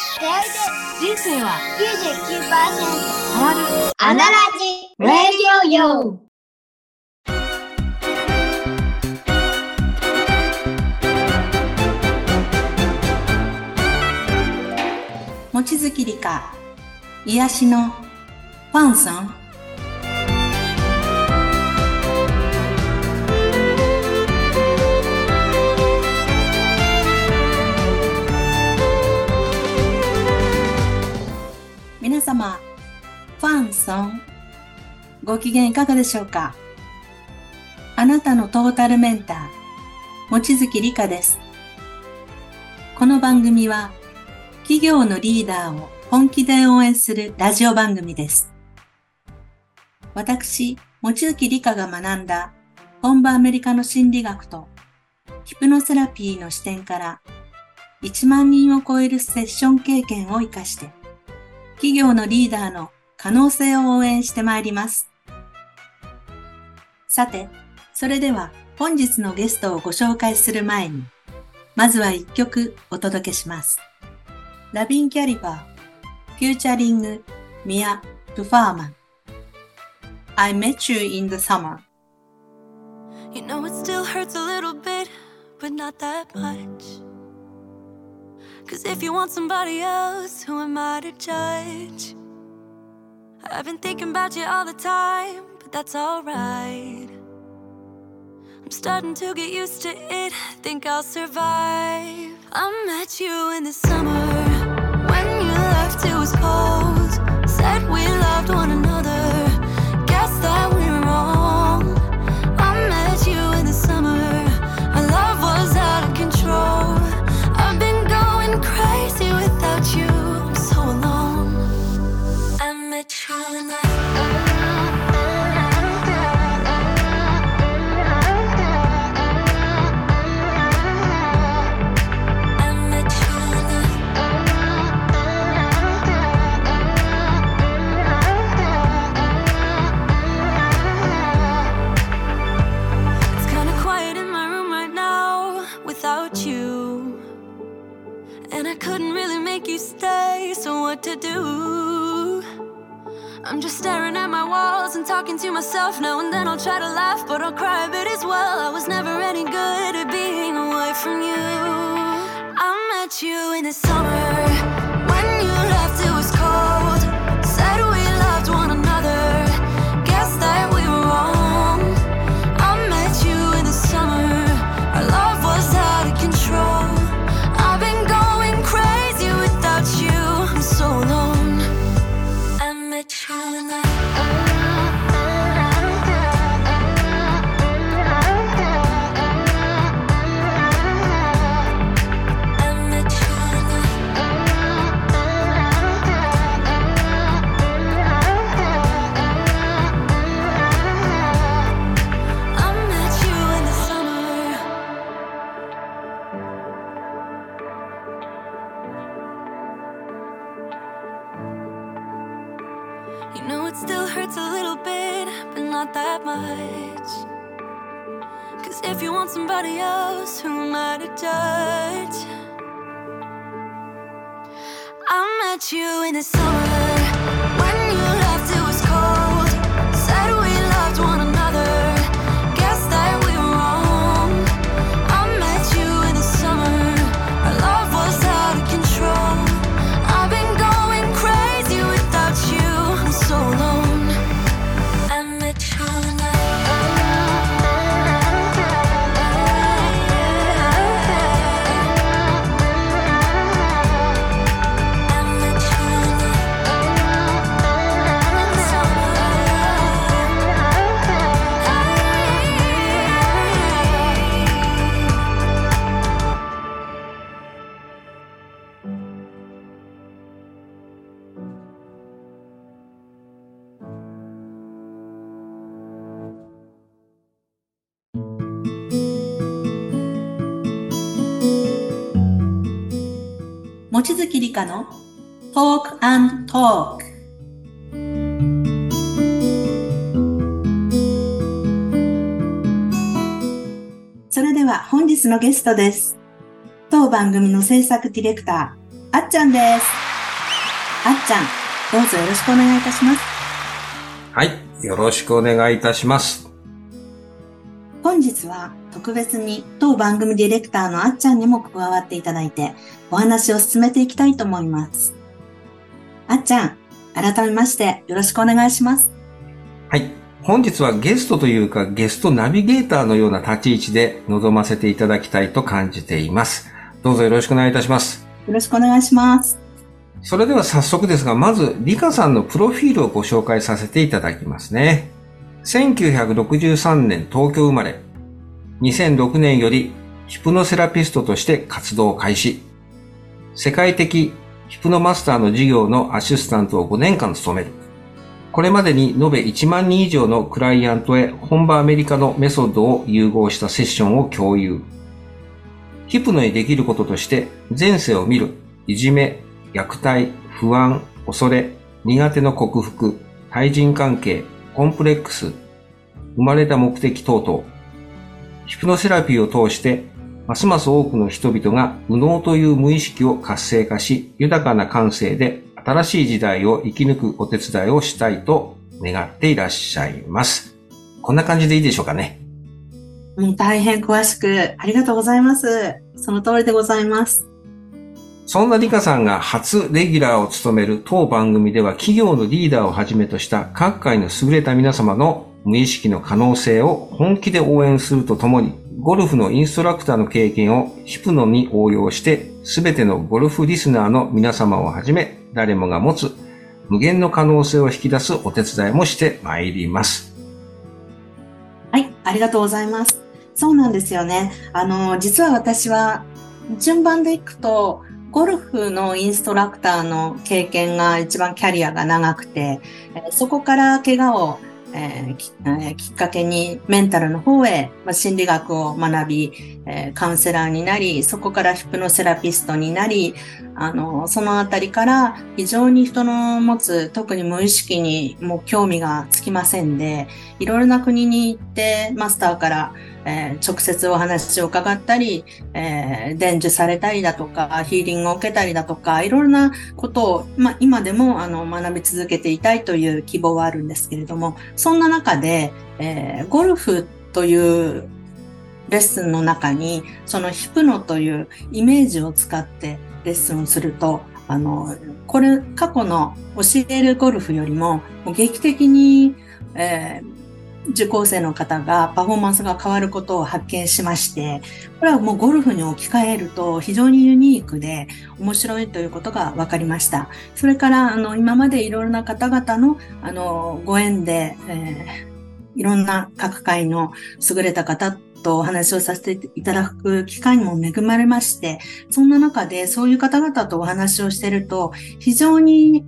出会いで人生は 99% 変わる。 アナラジラディオよ。 望月理香、癒しのファンさん。皆様、ファンさん、ご機嫌いかがでしょうか？あなたのトータルメンター、望月理香です。この番組は、企業のリーダーを本気で応援するラジオ番組です。私、望月理香が学んだ本場アメリカの心理学とヒプノセラピーの視点から1万人を超えるセッション経験を活かして企業のリーダーの可能性を応援してまいります。さて、それでは本日のゲストをご紹介する前に、まずは1曲お届けします。ラビン・キャリバー、フューチャリング、ミア・トゥファーマン。I met you in the summer. You know it still hurts a little bit, but not that much. Cause if you want somebody else, who am I to judge? I've been thinking about you all the time, but that's alright. I'm starting to get used to it, think I'll survive. I met you in the summer, when you left it was cold. Said we loved one another, guess that we were wrong. I met you in the summer, our love was out of control. I've been going crazy without you, I'm so alone. I met you in the to do. I'm just staring at my walls and talking to myself now and then. I'll try to laugh, but I'll cry a bit as well. I was never any good at being away from you. I met you in the summer, when you left it was cold. Said we loved one another, guess that we were wrong. I met you in the summer, our love was out of control. I've been going crazy without you, I'm so alone. I met you in the that much. Cause if you want somebody else, who am I to judge? I met you in the summer, when you left it was cold. Said we loved one another, guess that we were wrong. I met you in the summer, our love was out of control. I've been going crazy without you, I'm so alone. 望月理香の Talk and Talk。 それでは本日のゲストです。当番組の制作ディレクター、あっちゃんです。 あっちゃん、どうぞよろしくお願いいたします。 はい、よろしくお願いいたします。 本日は特別に当番組ディレクターのあっちゃんにも加わっていただいてお話を進めていきたいと思います。あっちゃん、改めましてよろしくお願いします。 はい、本日はゲストというかゲストナビゲーターのような立ち位置で臨ませていただきたいと感じています。どうぞよろしくお願いいたします。 よろしくお願いします。 それでは早速ですが、まずリカさんのプロフィールをご紹介させていただきますね。1963年東京生まれ、2006年よりヒプノセラピストとして活動を開始。世界的ヒプノマスターの事業のアシスタントを5年間務める。これまでに延べ1万人以上のクライアントへ本場アメリカのメソッドを融合したセッションを共有。ヒプノにできることとして前世を見る、いじめ、虐待、不安、恐れ、苦手の克服、対人関係、コンプレックス、生まれた目的等々。ヒプノセラピーを通して、ますます多くの人々が右脳という無意識を活性化し、豊かな感性で新しい時代を生き抜くお手伝いをしたいと願っていらっしゃいます。こんな感じでいいでしょうかね。 大変詳しくありがとうございます。その通りでございます。 そんなリカさんが初レギュラーを務める当番組では企業のリーダーをはじめとした各界の優れた皆様の無意識の可能性を本気で応援するとともに、ゴルフのインストラクターの経験をヒプノに応用して、すべてのゴルフリスナーの皆様をはじめ、誰もが持つ無限の可能性を引き出すお手伝いもしてまいります。 はい、ありがとうございます。そうなんですよね。実は私は順番でいくと、ゴルフのインストラクターの経験が一番キャリアが長くて、そこから怪我をきっかけにメンタルの方へ心理学を学び、カウンセラーになり、そこからヒプノセラピストになり、そのあたりから非常に人の持つ特に無意識にもう興味がつきませんで、いろいろな国に行ってマスターから、直接お話を伺ったり、伝授されたりだとか、ヒーリングを受けたりだとか、いろいろなことを、今でも学び続けていたいという希望はあるんですけれども、そんな中で、ゴルフというレッスンの中に、そのヒプノというイメージを使ってレッスンをすると、過去の教えるゴルフよりも、劇的に、受講生の方がパフォーマンスが変わることを発見しまして、これはもうゴルフに置き換えると非常にユニークで面白いということが分かりました。それから今までいろいろな方々のご縁で、いろんな各界の優れた方とお話をさせていただく機会にも恵まれまして、そんな中でそういう方々とお話をしていると非常に、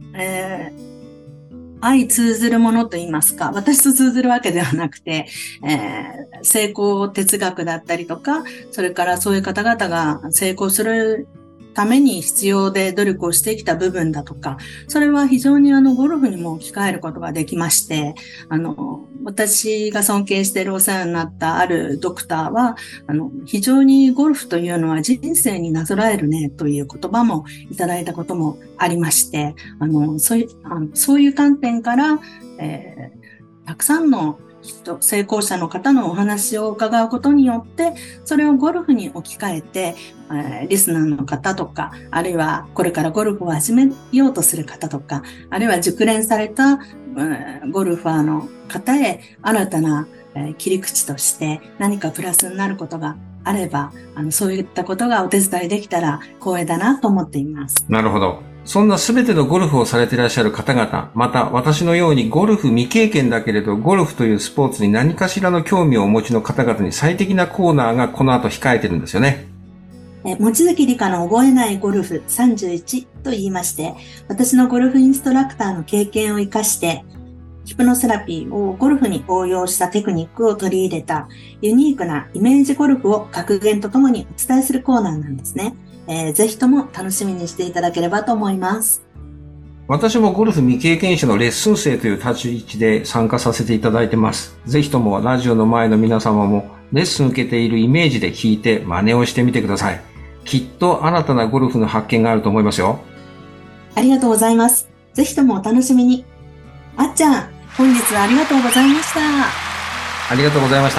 相通ずるものと言いますか、私と通ずるわけではなくて、成功哲学だったりとか、それからそういう方々が成功するために必要で努力をしてきた部分だとか、それは非常にゴルフにも置き換えることができまして、私が尊敬しているお世話になったあるドクターは、非常にゴルフというのは人生になぞらえるねという言葉もいただいたこともありまして、そういう観点から、たくさんの成功者の方のお話を伺うことによって、それをゴルフに置き換えて、リスナーの方とか、あるいはこれからゴルフを始めようとする方とか、あるいは熟練された、ゴルファーの方へ新たな、切り口として何かプラスになることがあれば、そういったことがお手伝いできたら光栄だなと思っています。 なるほど。そんなすべてのゴルフをされていらっしゃる方々、また私のようにゴルフ未経験だけれどゴルフというスポーツに何かしらの興味をお持ちの方々に最適なコーナーがこの後控えてるんですよね。 望月理香の覚えないゴルフ31と言いまして、私のゴルフインストラクターの経験を生かして、ヒプノセラピーをゴルフに応用したテクニックを取り入れたユニークなイメージゴルフを格言とともにお伝えするコーナーなんですね。ぜひとも楽しみにしていただければと思います。 私もゴルフ未経験者のレッスン生という立ち位置で参加させていただいてます。ぜひともラジオの前の皆様もレッスン受けているイメージで聞いて真似をしてみてください。きっと新たなゴルフの発見があると思いますよ。 ありがとうございます。ぜひともお楽しみに。あっちゃん、本日はありがとうございました。 ありがとうございました。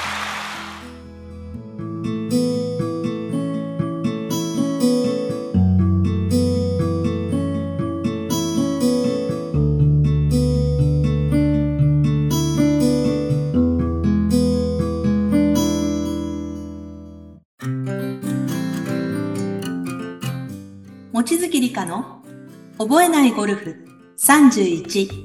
望月理香の覚えないゴルフ31。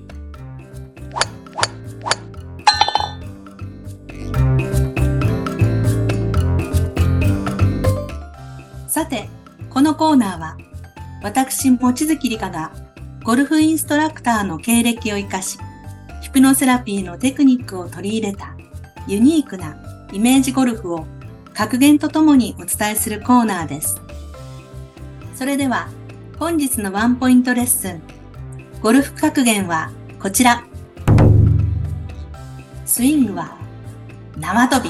さて、このコーナーは私望月理香がゴルフインストラクターの経歴を生かし、ヒプノセラピーのテクニックを取り入れたユニークなイメージゴルフを格言とともにお伝えするコーナーです。それでは本日のワンポイントレッスン、ゴルフ格言はこちら。スイングは縄跳び。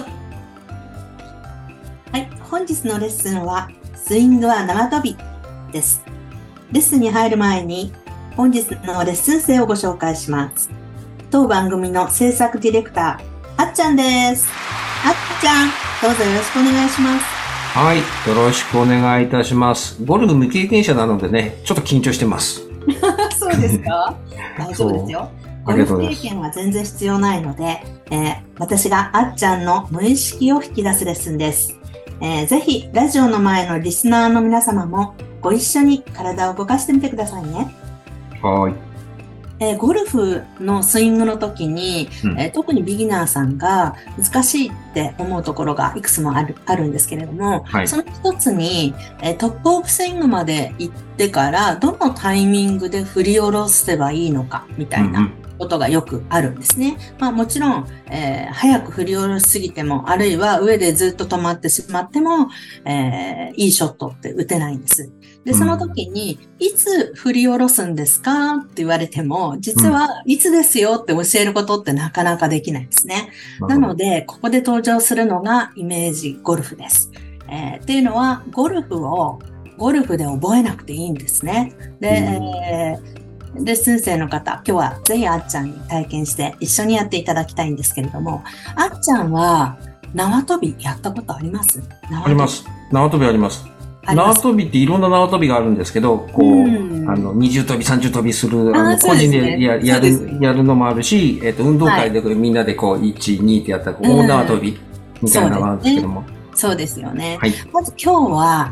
はい、本日のレッスンはスイングは縄跳びです。レッスンに入る前に本日のレッスン生をご紹介します。当番組の制作ディレクター、あっちゃんです。あっちゃん、どうぞよろしくお願いします。 はい、よろしくお願いいたします。ゴルフ未経験者なのでね、ちょっと緊張してます。 そうですか？大丈夫ですよ。ゴルフ経験は全然必要ないので、私があっちゃんの無意識を引き出すレッスンです。ぜひラジオの前のリスナーの皆様もご一緒に体を動かしてみてくださいね。 はい。 ゴルフのスイングの時に、特にビギナーさんが難しいって思うところがいくつもあるんですけれども、はい、その一つに、トップオブスイングまで行ってからどのタイミングで振り下ろせばいいのかみたいなことがよくあるんですね。まあもちろん、早く振り下ろしすぎても、あるいは上でずっと止まってしまっても、いいショットって打てないんです。で、その時に、いつ振り下ろすんですかって言われても、実はいつですよって教えることってなかなかできないんですね。なので、ここで登場するのがイメージゴルフです。っていうのは、ゴルフをゴルフで覚えなくていいんですね。で、レッスン生の方、今日はぜひあっちゃんに体験して一緒にやっていただきたいんですけれども、あっちゃんは縄跳びやったことあります？ あります。縄跳びあります。縄跳びっていろんな縄跳びがあるんですけど、こう、二重跳び、三重跳びする、個人でやるのもあるし、運動会でみんなでこう、1、2ってやったら、大縄跳びみたいなのがあるんですけども。 そうですよね。 はい。 まず今日は、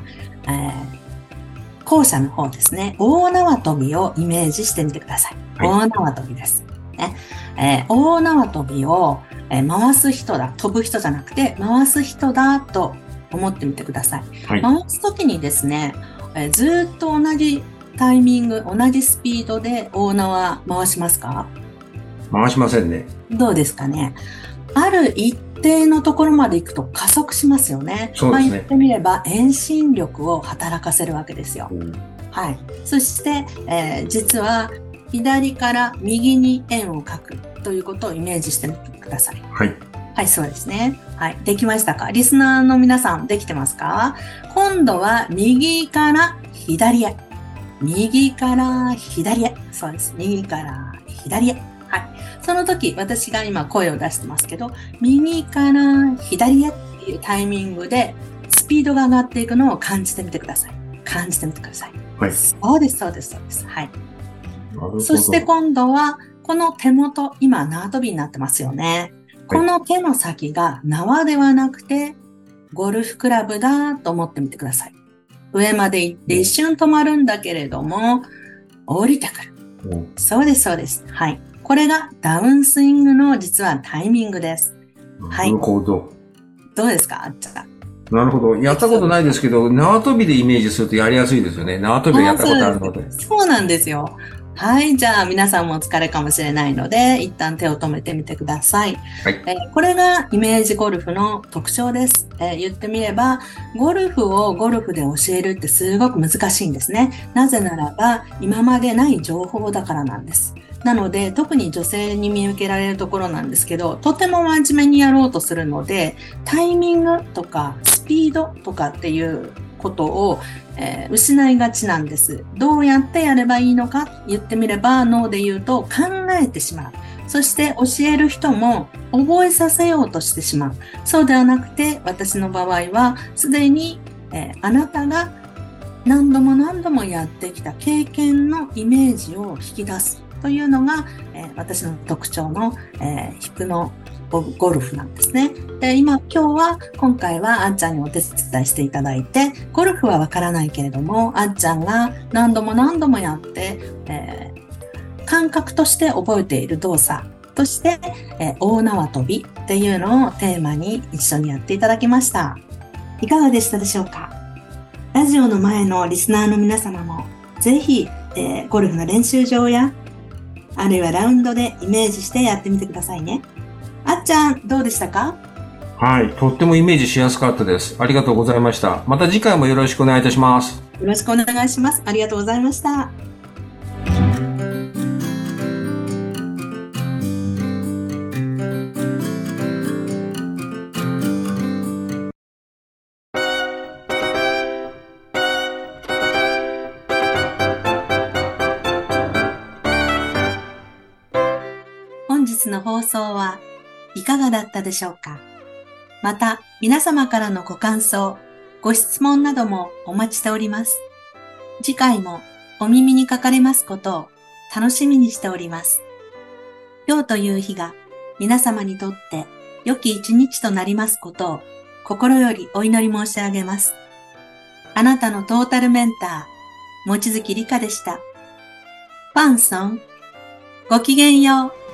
後者の方ですね。大縄跳びをイメージしてみてください。はい、大縄跳びです。ね。大縄跳びを、回す人だ、飛ぶ人じゃなくて、回す人だと思ってみてください。はい、回すときにですね、ずっと同じタイミング、同じスピードで大縄回しますか？ 回しませんね。 どうですかね。ある一定のところまで行くと加速しますよね。 そうですね。 言ってみれば遠心力を働かせるわけですよ。はい。そして、実は左から右に円を描くということをイメージしてみてください。 はい。 はい、そうですね。はい。できましたか？リスナーの皆さんできてますか？今度は右から左へ。右から左へ。そうです。右から左へ。はい。その時、私が今声を出してますけど、右から左へっていうタイミングでスピードが上がっていくのを感じてみてください。感じてみてください。 はい。 そうです、そうです、そうです。はい。そして今度は、この手元、今縄跳びになってますよね。この手の先が縄ではなくて、ゴルフクラブだと思ってみてください。上まで行って一瞬止まるんだけれども、降りてくる。そうです、そうです。はい。これがダウンスイングの実はタイミングです。はい。 なるほど。 どうですか、あっちゃん。 なるほど。やったことないですけど、縄跳びでイメージするとやりやすいですよね。縄跳びはやったことあるので。 そうなんですよ。はい。じゃあ皆さんもお疲れかもしれないので、一旦手を止めてみてください。 はい。 これがイメージゴルフの特徴です。言ってみれば、ゴルフをゴルフで教えるってすごく難しいんですね。なぜならば、今までない情報だからなんです。なので、特に女性に見受けられるところなんですけど、とても真面目にやろうとするので、タイミングとかスピードとかっていうことを、失いがちなんです。どうやってやればいいのか言ってみれば、脳で言うと考えてしまう。そして教える人も覚えさせようとしてしまう。そうではなくて、私の場合はすでに、あなたが何度も何度もやってきた経験のイメージを引き出すというのが、私の特徴の、ヒプノゴルフなんですね。で、今回はあっちゃんにお手伝いしていただいて、ゴルフはわからないけれども、あっちゃんが何度も何度もやって、感覚として覚えている動作として、大縄跳びっていうのをテーマに一緒にやっていただきました。いかがでしたでしょうか？ラジオの前のリスナーの皆様も、ぜひ、ゴルフの練習場や、あるいはラウンドでイメージしてやってみてくださいね。あっちゃん、どうでしたか？ はい。とってもイメージしやすかったです。ありがとうございました。また次回もよろしくお願いいたします。 よろしくお願いします。ありがとうございました。本日の放送はいかがだったでしょうか？また皆様からのご感想、ご質問などもお待ちしております。次回もお耳にかかれますことを楽しみにしております。今日という日が皆様にとって良き一日となりますことを心よりお祈り申し上げます。あなたのトータルメンター、望月理香でした。ファンソン、ごきげんよう。